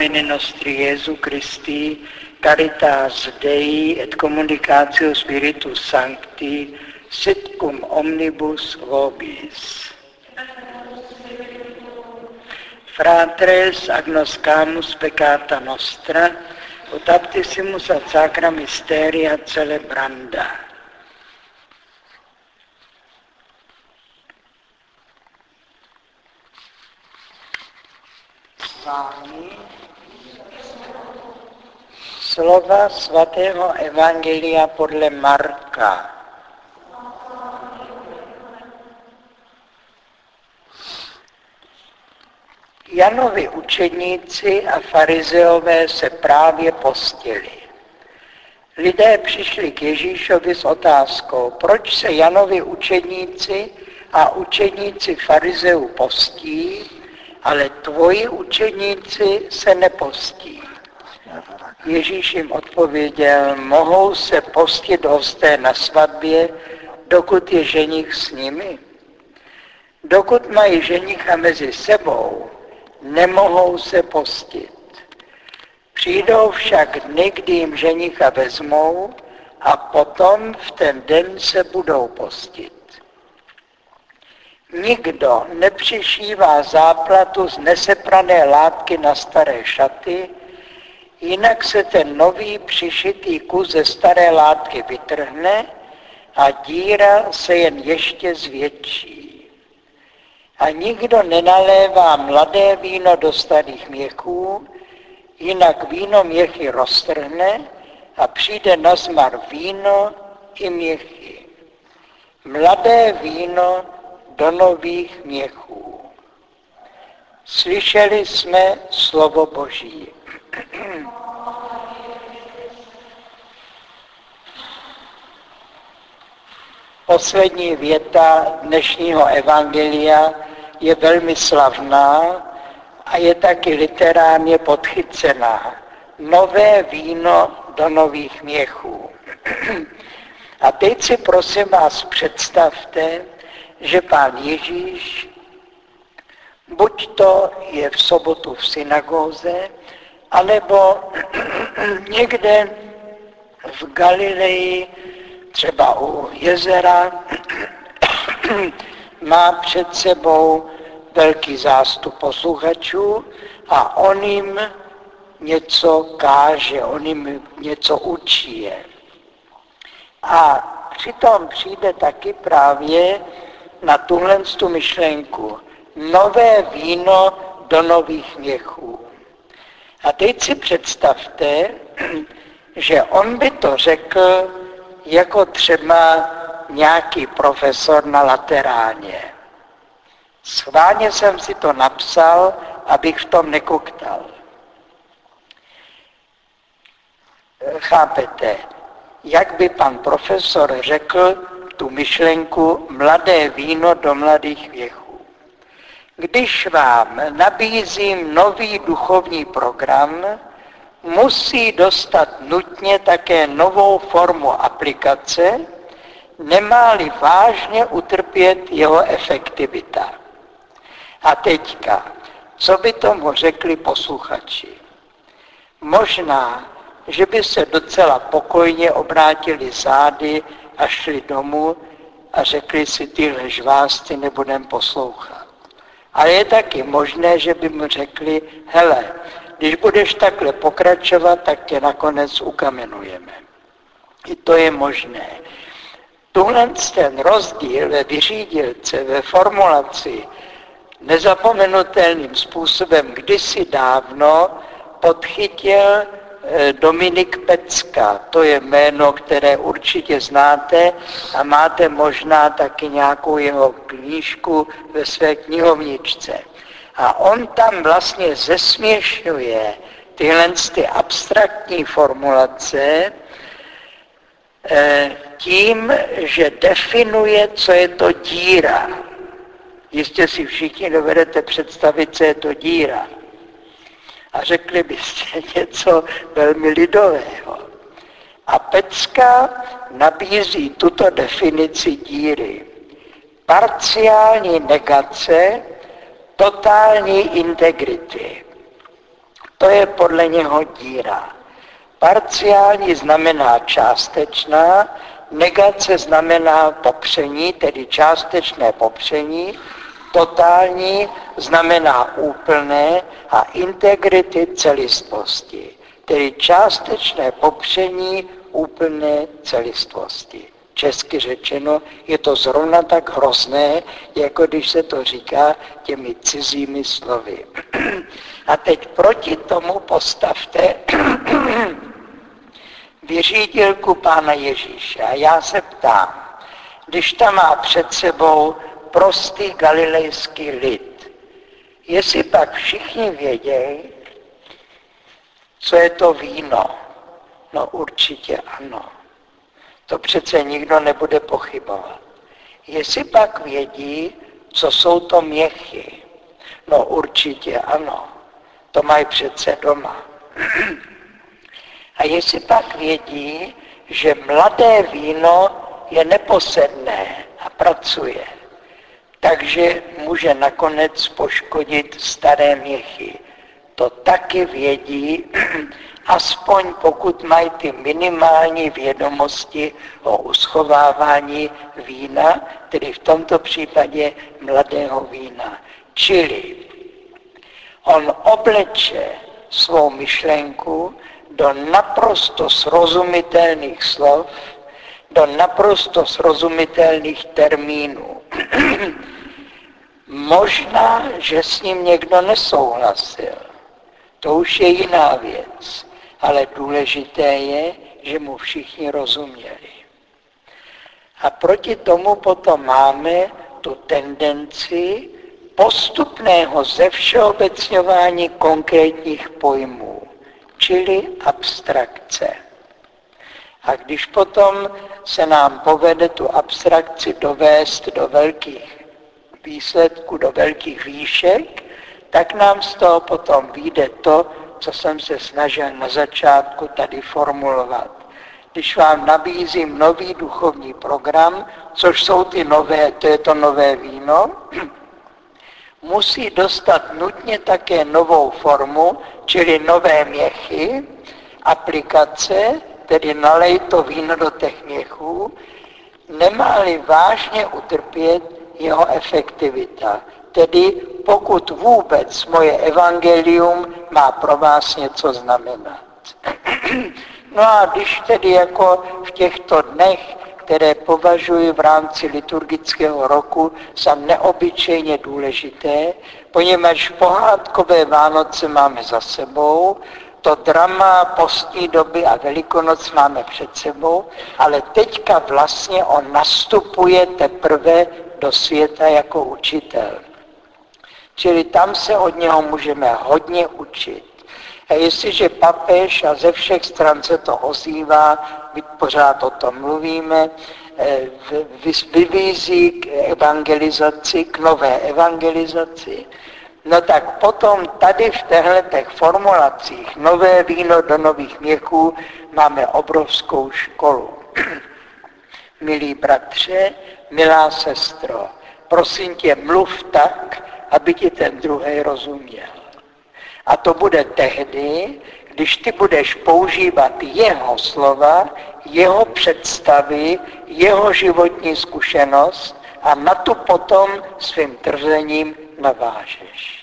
In nostri Jesu Christi, caritas Dei et communicatio Spiritus Sancti, sit cum omnibus vobis. Fratres agnoscamus peccata nostra, ut aptissimus ad sacra mysteria celebranda. Slova svatého Evangelia podle Marka. Janovi učedníci a farizeové se právě postili. Lidé přišli k Ježíšovi s otázkou, proč se Janovi učedníci a učedníci farizeů postí, ale tvoji učedníci se nepostí. Ježíš jim odpověděl, mohou se postit hosté na svatbě, dokud je ženich s nimi. Dokud mají ženicha mezi sebou, nemohou se postit. Přijdou však dny, kdy jim ženicha vezmou a potom v ten den se budou postit. Nikdo nepřišívá záplatu z neseprané látky na staré šaty, jinak se ten nový přišitý kus ze staré látky vytrhne a díra se jen ještě zvětší. A nikdo nenalévá mladé víno do starých měchů, jinak víno měchy roztrhne a přijde na zmar víno i měchy. Mladé víno do nových měchů. Slyšeli jsme slovo Boží. Poslední věta dnešního evangelia je velmi slavná a je taky literárně podchycená. Nové víno do nových měchů. A teď si prosím vás představte, že Pán Ježíš buď to je v sobotu v synagóze, anebo někde v Galileji, třeba u jezera, má před sebou velký zástup posluchačů a on jim něco káže, on jim něco učí. A přitom přijde taky právě na tuhle myšlenku. Nové víno do nových měchů. A teď si představte, že on by to řekl jako třeba nějaký profesor na Lateráně. Schválně jsem si to napsal, abych v tom nekoktal. Chápete, jak by pan profesor řekl tu myšlenku mladé víno do mladých měchů. Když vám nabízím nový duchovní program, musí dostat nutně také novou formu aplikace, nemá-li vážně utrpět jeho efektivita. A teďka, co by tomu řekli posluchači? Možná, že by se docela pokojně obrátili zády a šli domů a řekli si, tyhle žvásty nebudem poslouchat. Ale je taky možné, že by mu řekli, hele, když budeš takhle pokračovat, tak tě nakonec ukamenujeme. I to je možné. Tuhle ten rozdíl ve vyřídilce, ve formulaci, nezapomenutelným způsobem kdysi dávno podchytil Dominik Pecka. To je jméno, které určitě znáte a máte možná taky nějakou jeho knížku ve své knihovničce. A on tam vlastně zesměšňuje tyhle abstraktní formulace tím, že definuje, co je to díra. Jistě si všichni dovedete představit, co je to díra. A řekli byste něco velmi lidového. A Pecka nabízí tuto definici díry. Parciální negace totální integrity. To je podle něho díra. Parciální znamená částečná, negace znamená popření, tedy částečné popření, totální znamená úplné a integrity celistvosti, tedy částečné popření úplné celistvosti. Česky řečeno, je to zrovna tak hrozné, jako když se to říká těmi cizími slovy. A teď proti tomu postavte vyřídilku Pána Ježíše. A já se ptám, když tam má před sebou prostý galilejský lid, jestli pak všichni vědějí, co je to víno? No určitě ano. To přece nikdo nebude pochybovat. Jestli pak vědí, co jsou to měchy? No určitě ano. To mají přece doma. A jestli pak vědí, že mladé víno je neposedné a pracuje, takže může nakonec poškodit staré měchy. To taky vědí, aspoň pokud mají ty minimální vědomosti o uschovávání vína, tedy v tomto případě mladého vína. Čili on obleče svou myšlenku do naprosto srozumitelných slov, do naprosto srozumitelných termínů. Možná, že s ním někdo nesouhlasil. To už je jiná věc. Ale důležité je, že mu všichni rozuměli. A proti tomu potom máme tu tendenci postupného zevšeobecňování konkrétních pojmů, čili abstrakce. A když potom se nám povede tu abstrakci dovést do velkých výsledků, do velkých výšek, tak nám z toho potom vyjde to, co jsem se snažil na začátku tady formulovat. Když vám nabízím nový duchovní program, což jsou ty nové, to je to nové víno, musí dostat nutně také novou formu, čili nové měchy, aplikace, tedy nalej to víno do těch měchů, nemá-li vážně utrpět jeho efektivita. Tedy pokud vůbec moje evangelium má pro vás něco znamenat. No a když tedy jako v těchto dnech, které považuji v rámci liturgického roku za neobyčejně důležité, poněvadž pohádkové Vánoce máme za sebou, to drama postní doby a Velikonoc máme před sebou, ale teďka vlastně on nastupuje teprve do světa jako učitel. Čili tam se od něho můžeme hodně učit. A jestliže papež, a ze všech stran se to ozývá, my pořád o tom mluvíme, vyvízí k evangelizaci, k nové evangelizaci, no tak potom tady v těchto formulacích nové víno do nových měchů máme obrovskou školu. Milí bratře, milá sestro, prosím tě, mluv tak, aby ti ten druhý rozuměl. A to bude tehdy, když ty budeš používat jeho slova, jeho představy, jeho životní zkušenost a na tu potom svým tvrzením navážeš.